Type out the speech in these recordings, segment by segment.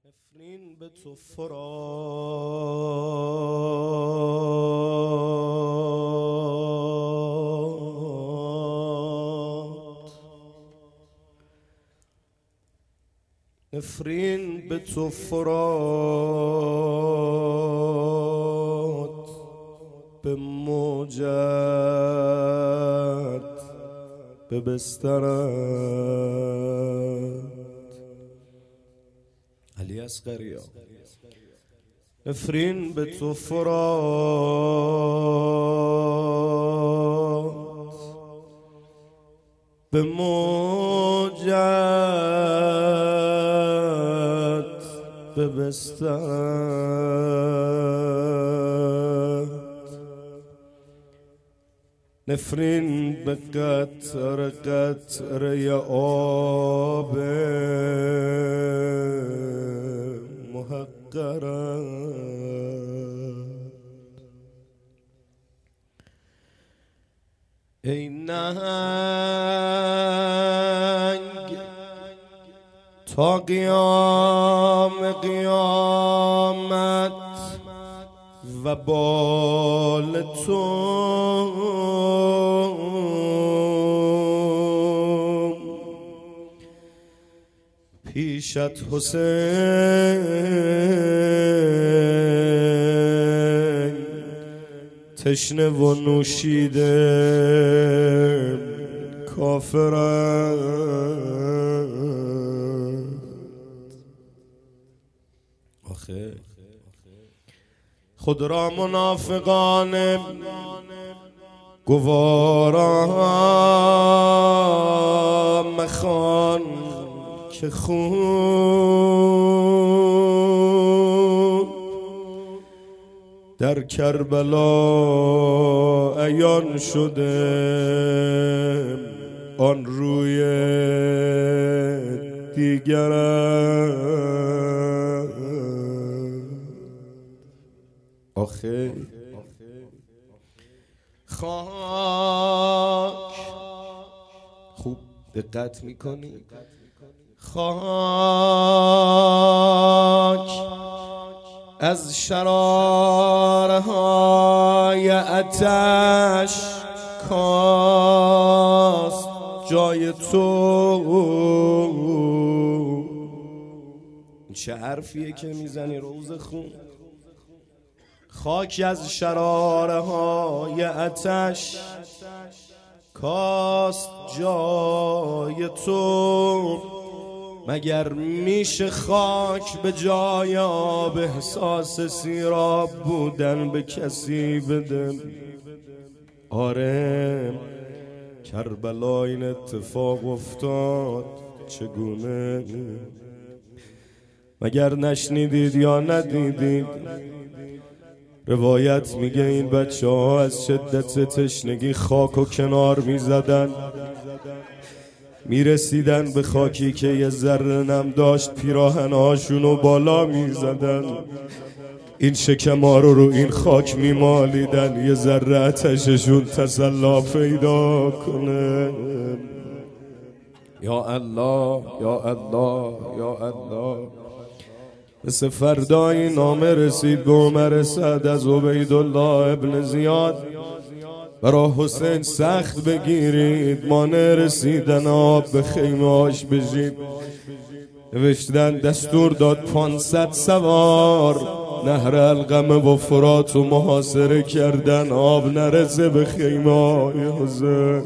نفرین به تو فرات نفرین به تو فرات به موجت به بسترت علی اصغری نفرین به تو فرات به موجت به بسترت نفرین به قطر قطره آب محقرت ای نهنگ تا قیام قیامت و بال تو پیشت حسین تشنه و نوشیده کافرت آخه خود را منافقان گوارا مخوان که خون در کربلا عیان شده آن روی دیگرت آخه خاک خوب دقت میکنی خاک از شرارهای آتش کاست جای تو چه حرفیه که میزنی روز خون خاک از شرارهای آتش کاست جای تو مگر میشه خاک به جای آب احساس سیراب بودن به کسی بده آره کربلا این اتفاق افتاد چگونه مگر نشنیدید یا ندیدید روایت میگه این بچه ها از شدت تشنگی خاک و کنار میزدن میرسیدن به خاکی که یه ذره نم داشت پیراهنهاشونو بالا میزدن این شکما رو این خاک میمالیدن یه ذره آتششون تسلا پیدا کنه یا الله یا الله یا الله مثل فردایی نامه رسید به عمر سعد از عبیدالله ابن زیاد برای حسین سخت بگیرید مانع رسیدن آب به خیمه هاش بشید نوشتن دستور داد 500 سوار نهر القمه و فرات و محاصره کردن آب نرسه به خیمه های حسین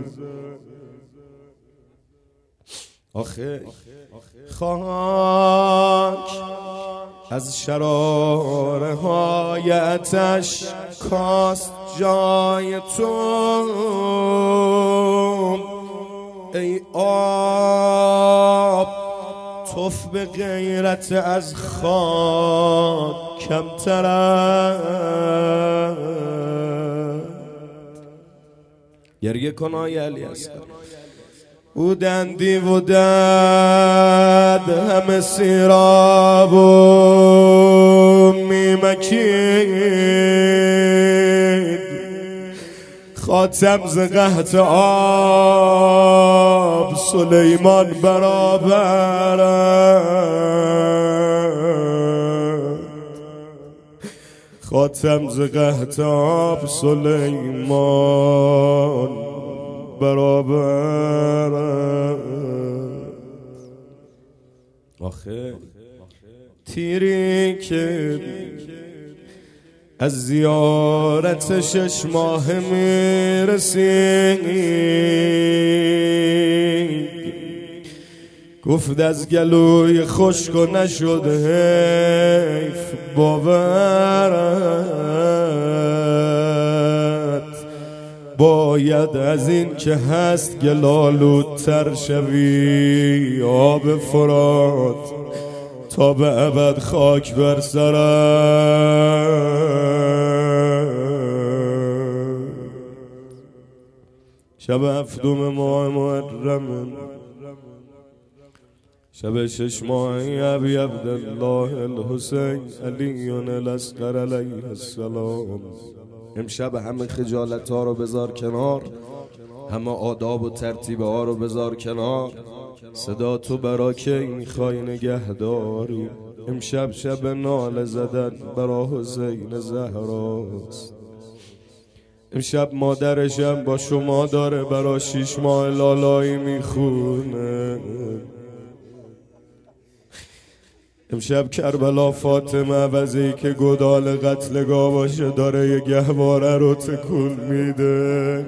آخه خاک از شرارهای آتش کاست جای تو ای آب توف به غیرت از خاک کمترت گریه کن آی علی اصغری بودندی بودند همه سیراب و میمکید خاتم ز قحط آب سلیمان برابر خاتم ز قحطاب سلیمان برابر. آخه تیری که از زیارت 6 ماه میرسید، گفت از گلوی خشک و نشد حیف باورت. باید از این که هست گلالودتر شوی آب فرات تا به ابد خاک بر سرت. شب 7 ماه محرم، شب 6 ماهی ابی عبدالله الحسین علی الاصغر علیه السلام. امشب همه خجالت ها رو بذار کنار، همه آداب و ترتیب ها رو بذار کنار. صدا تو برا کی میخوای نگهداری؟ امشب شب ناله زدن برا حسین زهراست. امشب مادرشم با شما داره برا 6 ماه لالایی میخونه. امشب کربلا فاطمه عوضی که گدال قتلگاه باشه داره یه گهواره رو تکون میده.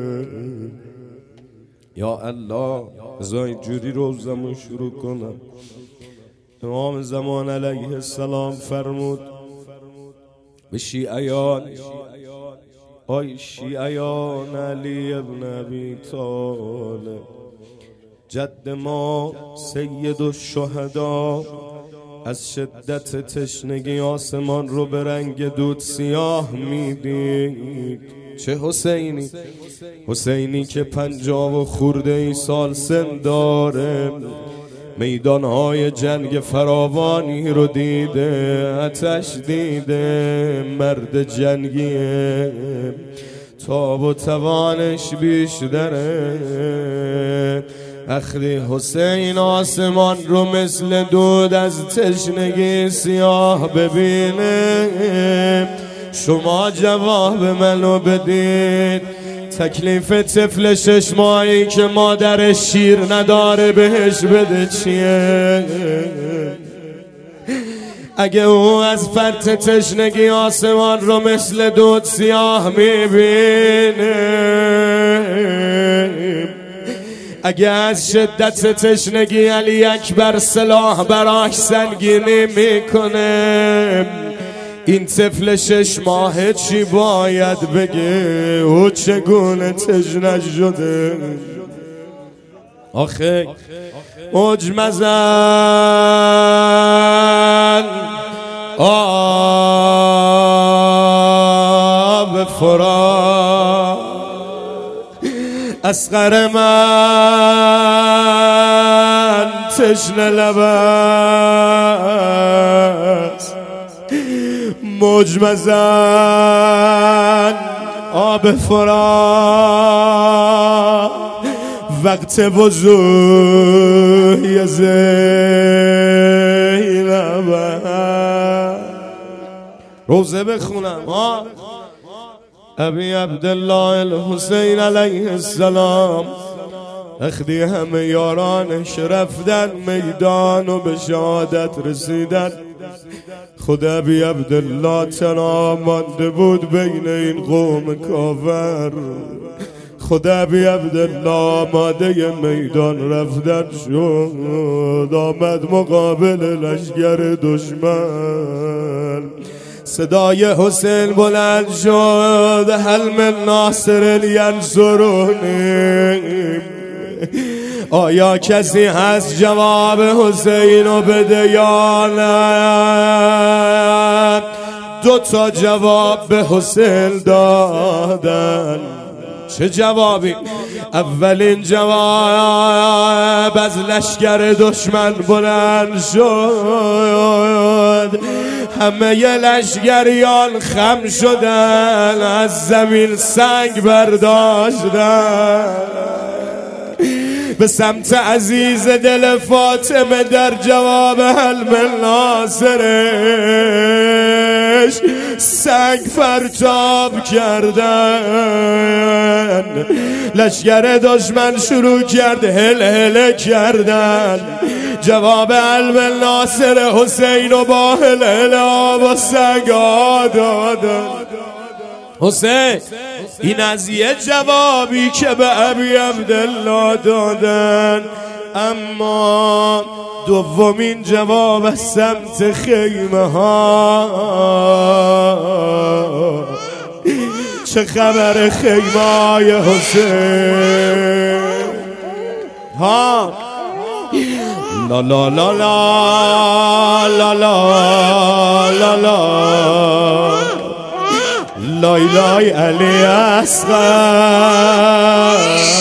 یا الله، بذار اینجوری روزمون شروع کنم. امام زمان علیه السلام فرمود به شیعیان، آی شیعیان علی ابن ابی طالب، جد ما سید الشهدا از شدت تشنگی آسمان رو به رنگ دود سیاه میدید. چه حسینی؟ حسینی که 50 خورده ای سال سن داره، میدانهای جنگ فراوانی رو دیده، آتش دیده، مرد جنگیه، تاب و توانش بیشتره. وقتی حسین آسمان رو مثل دود از تشنگی سیاه ببینه، شما جواب منو بدید، تکلیف طفل 6 ماهی که مادرش شیر نداره بهش بده چیه؟ اگه او از فرط تشنگی آسمان رو مثل دود سیاه میبینه، اگه از شدت تشنگی علی اکبر سلاح براش سنگینی میکنه، این طفل 6 ماهه چی باید بگه؟ او چگونه تشنه شده؟ آخه مجمزن آب فرات، اصغر من تشنه لب است، مجمزن آب فرات، وقت وضوی زینب. روزه بخونم ابی عبدالله الحسین علیه السلام. اخدی همه یارانش رفتن میدان و به شهادت رسیدن، خود ابی عبدالله تنها مانده بود بین این قوم کافر. خود ابی عبدالله آماده میدان رفتن شد، آمد مقابل لشگر دشمن. صدای حسین بلند شد، هل من ناصر ینصرونی؟ آیا کسی هست جواب حسین رو بده یا نه؟ 2 تا جواب به حسین دادن. چه جوابی؟ اولین جواب از لشگر دشمن بلند شد، همه ی لشگریان خم شدن، از زمین سنگ برداشتن، به سمت عزیز دل فاطمه در جواب هل من ناصره دلش سنگ پرتاب کردن. لشگر دشمن شروع کرد هل هل کردن. جواب علم ناصر حسین و با هل هل آب و سنگا دادن. حسین این از یه جوابی که به ابی عبدالله دادن، اما دومین جواب از سمت خیمه ها. چه خبر خیمه های حسین ها؟ لا لا لا لا لا لا لا لا لای لای علی اصغر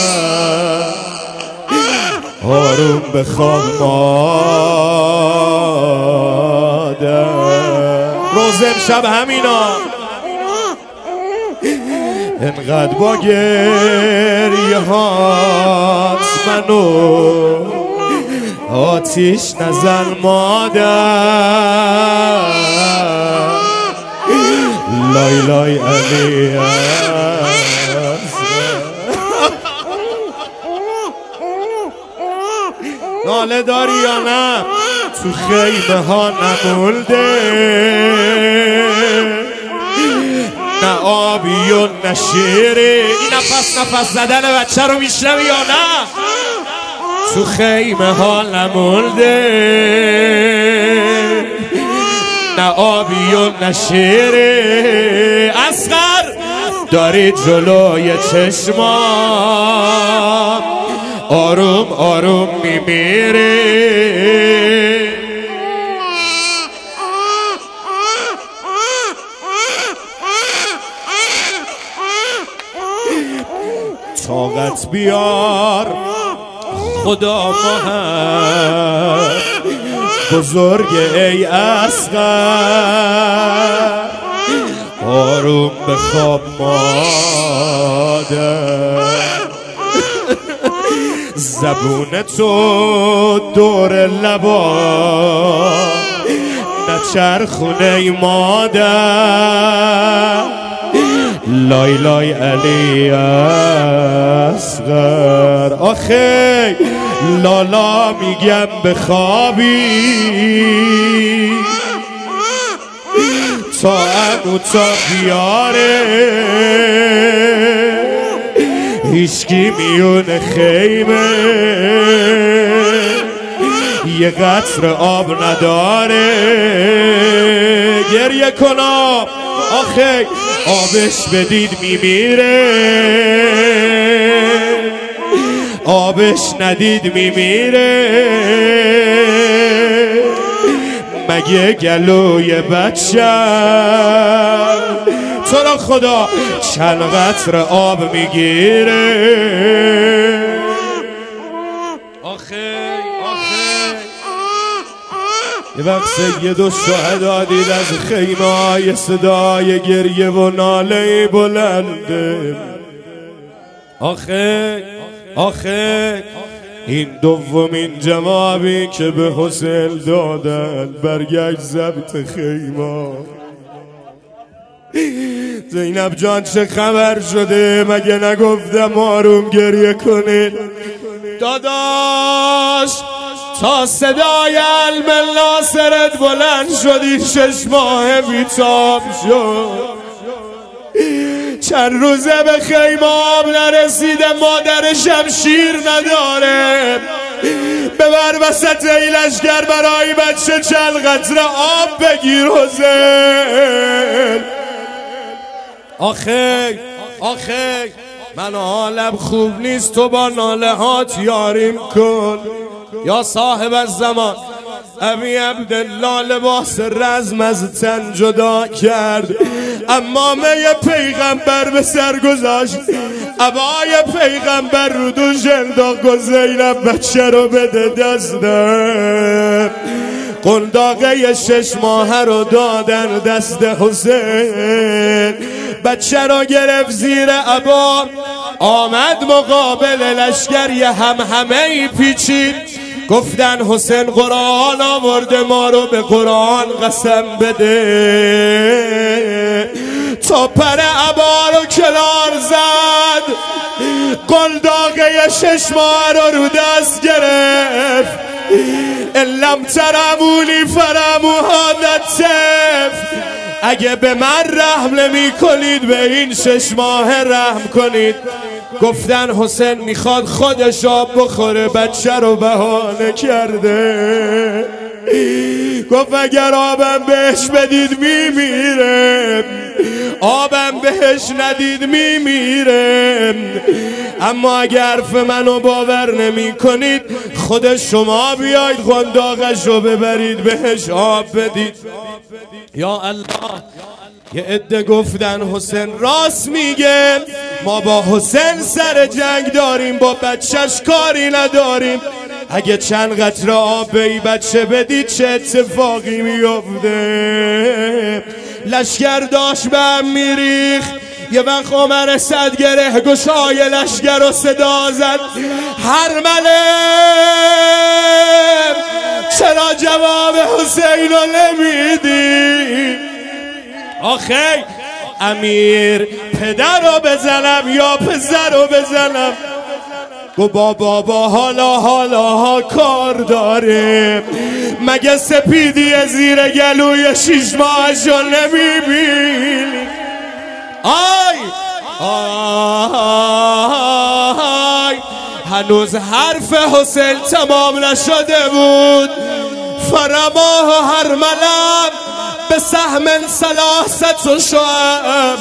آروم به خواب مادر. روز امشب همینا انقدر با گریه هات منو آتیش نزن مادر. لای لای علی ناله داری یا نه؟ تو خیمه ها نمولده نه آبی و نه شیره. این نفس زدن بچه رو میشنوی یا نه؟ تو خیمه ها نمولده نه آبی و نه شیره. اصغر داری جلوی چشمام آروم آروم میمیره. طاقت بیار خدا مهر بزرگ ای اصغر آروم به خواب مادر. زبون تو دور لبا نچرخونه ای مادر. لای لای علی اصغر آخه لالا میگم بخوابی تا امو تا بیاره هیچکی میون خیمه یه قطر آب نداره. گریه کنم آخه آبش بدید میمیره آبش ندید میمیره. مگه گلوی بچه تو را خدا چند قطر آب میگیره؟ آخه یه وقت سید و شهدا دید از خیمه های صدای گریه و ناله بلنده. آخه این دومین جوابی که به حسین دادن برگشت ضبط خیمه. زینب جان چه خبر شده؟ مگه نگفتم آروم گریه کنید؟ داداش تا صدای علم ناصرت بلند شدی 6 ماه بیتاب شد. چند روزه به خیمه آب نرسیده مادر شمشیر نداره. ببر وسط لشگر برای بچه چند قطره آب بگیر حسین. آخه من حالم خوب نیست تو با ناله هات یاریم کن. یا صاحب الزمان ابی عبدالله لباس رزم از تن جدا کرد، امامه پیغمبر به سر گذاشت، عبای پیغمبر رو دوش انداخت و زینب بچه رو بده دستم. قنداقه 6 ماهه رو دادن دست حسین، بچه رو گرفت زیر عبا، آمد مقابل لشکر یه همهمه ای پیچید. گفتن حسین قرآن آورده ما رو به قرآن قسم بده تا پر عبا رو کنار زد قلداقه 6 ماه رو دست گرفت لم ترمونی فرمو هادتف اگه به من رحم نمی کنید به این 6 ماه رحم کنید. گفتن حسین میخواد خودش آب بخوره بچه رو بهانه کرده. گفت اگر آبم بهش بدید میمیره آبم بهش ندید میمیره اما اگر حرف منو باور نمی کنید خود شما بیاید قنداقش رو ببرید بهش آب بدید. یا الله یه عده گفتن حسین راست میگه ما با حسین سر جنگ داریم با بچهش کاری نداریم اگه چند قطره آب به این بچه بدید چه اتفاقی میفته. لشگر داشت به هم میریخ یه وقت عمر صد گره گشای لشگر رو صدا زد هرمله چرا جواب حسین رو نمیدی؟ آخه امیر پدر رو بزنم یا پسر رو بزنم؟ گو بابا حالا کار داره مگه سپیدی زیر گلوی 6 ماهش رو نمیبینی؟ آی هنوز حرف حسین تمام نشده بود. فرماه هرملم به سهم 300 شعب.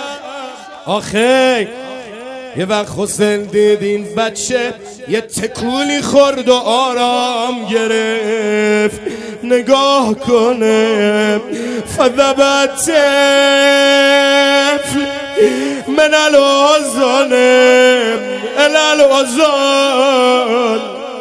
آخه یه وقت حسین دید این بچه یه تکونی خورد و آرام گرفت نگاه کنه فذبت من الازان الازان.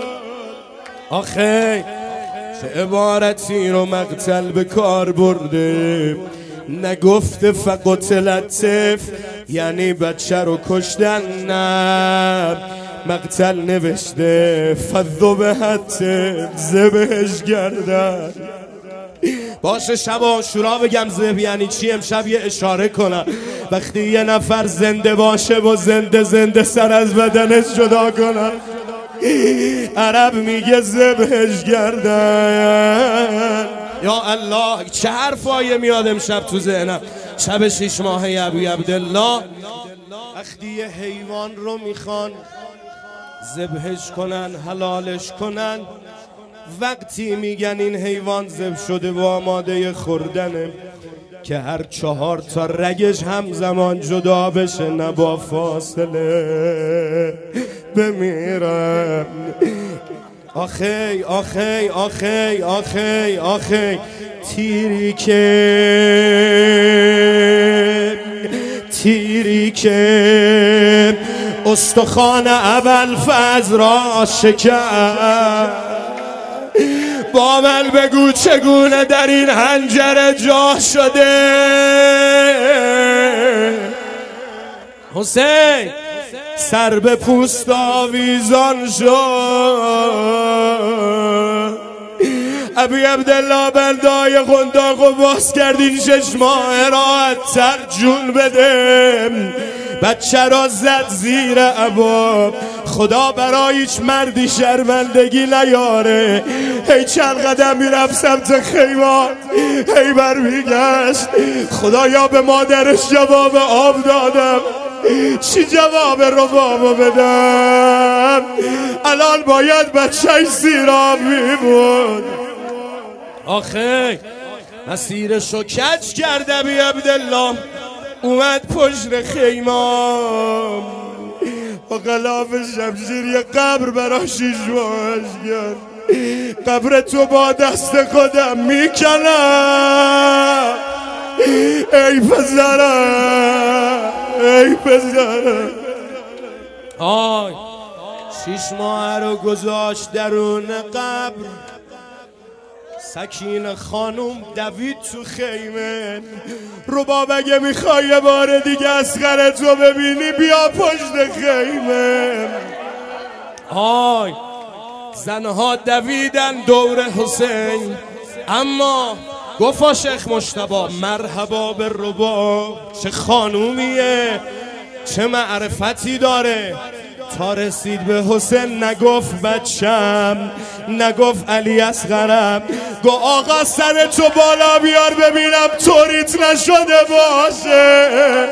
آخه چه عبارتی رو مقتل به کار برده نگفته فقتلتف یعنی بچه رو کشتن نه مقتل نوشته فذبحت ذبحش کردن. باشه شب عاشورا بگم ذبح یعنی چی امشب یه اشاره کنم وقتی یه نفر زنده باشه و زنده سر از بدنش جدا کنن عرب میگه ذبحش کردن. یا الله چه حرفایی میاد امشب تو ذهنم. شب 6 ماهه ابی عبدالله وقتی یه حیوان رو میخوان ذبحش کنن حلالش کنن وقتی میگن این حیوان ذبح شده و آماده خوردنه که هر 4 تا رگش همزمان جدا بشه نه با فاصله بمیرم. آخی تیری که استخوان ابوالفضل را شکست با من بگو چگونه در این حنجره جا شده. حسین سر به پوست آویزان شد ابی عبدالله بندای قنداق و باز کردین 6 ماه راحت تر جون بده بچه را زد زیر عبا. خدا برای هیچ مردی شرمندگی نیاره. هی چند قدم میرفت سمت خیمه هی برمیگشت خدایا به مادرش جواب آب دادم چی جواب ربابو بدم الان باید بچه‌ش سیراب میبود. آخه مسیرشو کج کرده بی عبدالله اومد پشت خیمام با غلاف شمشیر یه قبر برا 6 ماهش کرد. قبر تو با دست خودم میکنم ای پسرم ای پسرم. آی 6 ماه رو گذاشت درون قبر. سکینه خانوم دوید تو خیمه رباب اگه میخوای یه بار دیگه اصغرتو ببینی بیا پشت خیمه. آی زنها دویدن دور حسین، اما گفت شیخ مجتبی مرحبا به رباب، چه خانومیه، چه معرفتی داره. تا رسید به حسین نگفت بچم، نگفت علی اصغرم، گو آقا سر تو بالا بیار ببینم طوریت نشده باشه.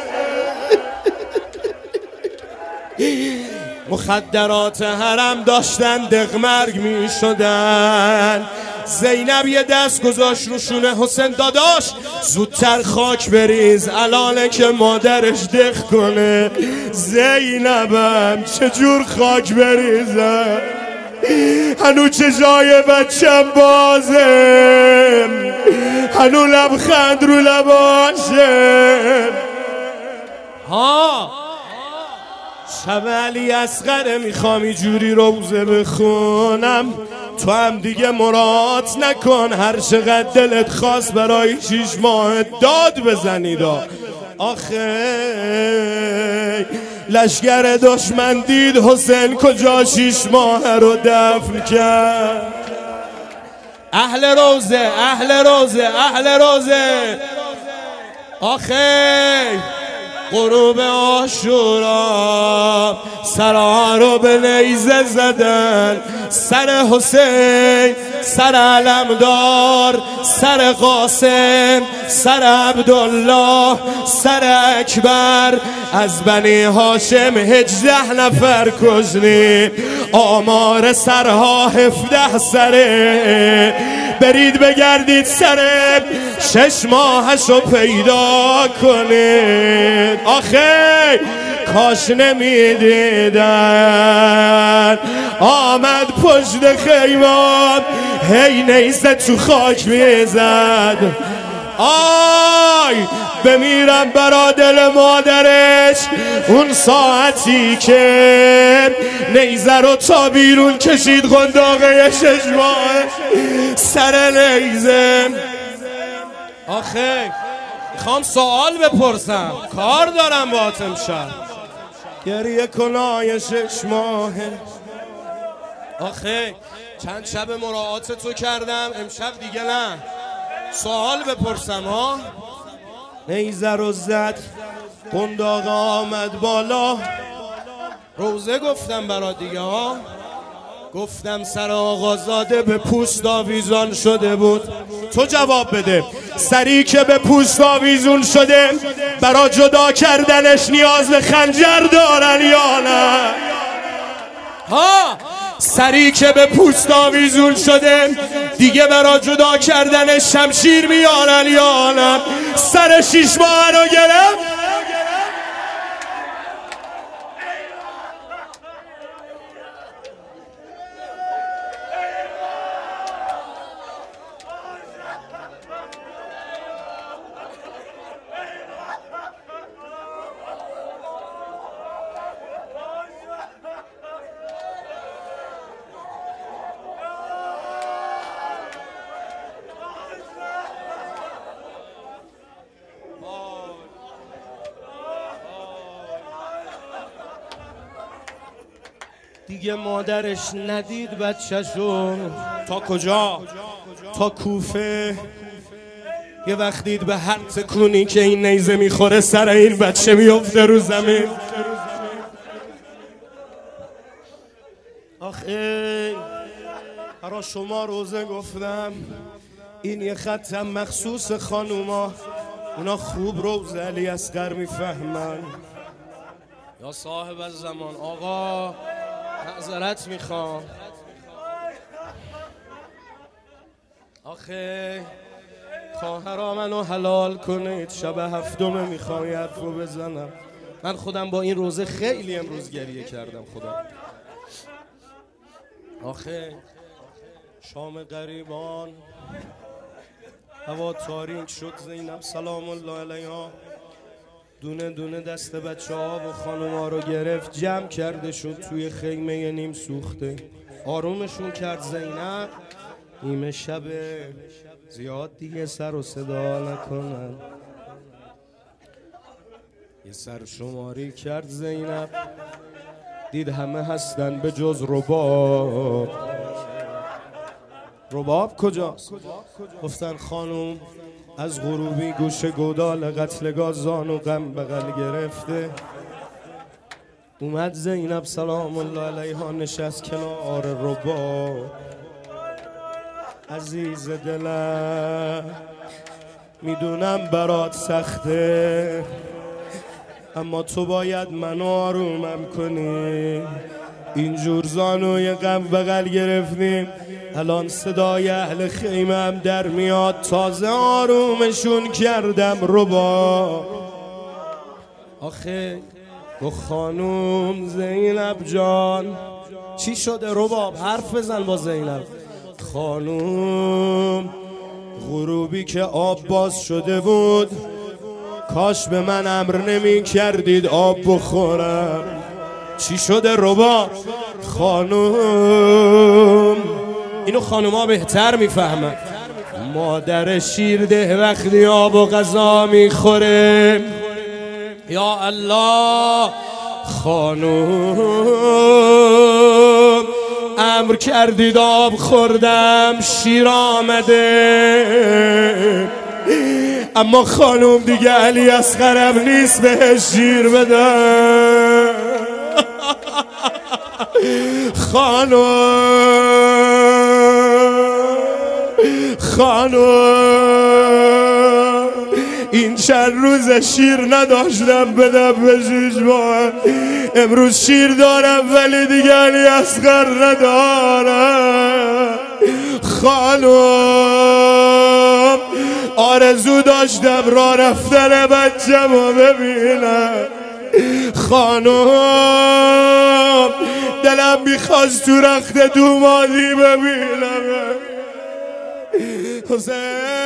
مخدرات حرم داشتن دقمرگ می شدن. زینب یه دست گذاشت رو شونه حسین داداش زودتر خاک بریز الانه که مادرش دق کنه. زینبم چجور خاک بریزم، هنو چشای بچم بازه، هنو لبخند رو لباشه. ها شب علی اصغره میخوام اینجوری روزه بخونم، تو هم دیگه مراد نکن، هر چقدر دلت خواست برای 6 ماه داد بزنیدا. آخه لشگر دشمن دید حسین کجا 6 ماه رو دفن کرد. اهل روزه اهل روزه اهل روزه. آخه غروب عاشورا سرها رو به نیزه زدن، سر حسین، سر علمدار، سر قاسم، سر عبدالله، سر اکبر. از بنی هاشم 18 نفر کشنی، آمار سرها 17 سره. برید بگردید سره 6 ماهشو پیدا کنید. آخه کاش نمیدیدن آمد پشت خیمات هی نیزه تو خاک میزد. آی بمیرم برا دل مادرش اون ساعتی که نیزه رو تا بیرون کشید قنداقه 6 ماه سر نیزه. آخه میخوام سوال بپرسم، کار دارم با امشب، گریه کنای 6 ماهه. آخه چند شب مراعات تو کردم، امشب دیگه نه. سوال بپرسم ها، نیزه رو زد قنداق آمد بالا، روزه گفتم برا دیگه ها، گفتم سر آقازاده به پوست آویزان شده بود. تو جواب بده، سری که به پوست آویزون شده برا جدا کردنش نیاز به خنجر دارن یا نه؟ ها سری که به پوست آویزون شده دیگه برا جدا کردنش شمشیر میارن یا نه؟ سر 6 ماه رو گرفت. دیگه مادرش ندید بچه‌شو. تا کجا؟ تا کوفه. یه وقت دید به هر تکونی که این نیزه میخوره سر این بچه میفته رو زمین. آخه برا شما روزه گفتم این یه خطم مخصوص خانوما، اونا خوب روزه علی اصغر میفهمن. یا صاحب الزمان آقا معذرت میخوام. آخه خواهرا منو حلال کنید، شب 7 میخوام یه حرفو بزنم. من خودم با این روزه خیلی امروز گریه کردم خدا. آخه شام غریبان هوا تاریک شد، زینب سلام الله علیها دونه دونه دست بچه ها و خانوم ها رو گرفت جمع کرده شد توی خیمه نیم سوخته. آرومشون کرد زینب نیمه شب زیاد دیگه سر و صدا نکنن. یه سر شماری کرد زینب دید همه هستن به جز رباب. رباب کجاست؟ گفتن خانوم از غروبی گوش گودال قتلگاه زانو غم بغل گرفته. اومد زینب سلام الله علیها نشست کنار رباب. عزیز دلم میدونم برات سخته، اما تو باید منو آرومم کنی. اینجور زانوی غم بغل گرفتیم، الان صدای اهل خیمه هم در میاد، تازه آرومشون کردم رباب. آخه گو خانوم زینب جان چی شده رباب؟ حرف بزن با زینب. خانوم غروبی که آب باز شده بود، کاش به من امر نمی کردید آب بخورم. چی شده رباب؟ خانوم اینو خانوما بهتر میفهمن. مادر شیرده وقتی آب و غذا میخوره، یا الله، خانوم امر کردید آب خوردم، شیر آمده، اما خانوم دیگه علی اصغرم نیست بهش شیر بدم. خانوم این چند روز شیر نداشتم بدم به شیشمان، امروز شیر دارم ولی دیگه علی اصغر ندارم. خانوم آرزو داشتم راه رفتن بچه‌مو ببینم. خانوم دلم میخواست تو رخت دومادی ببینم. حسین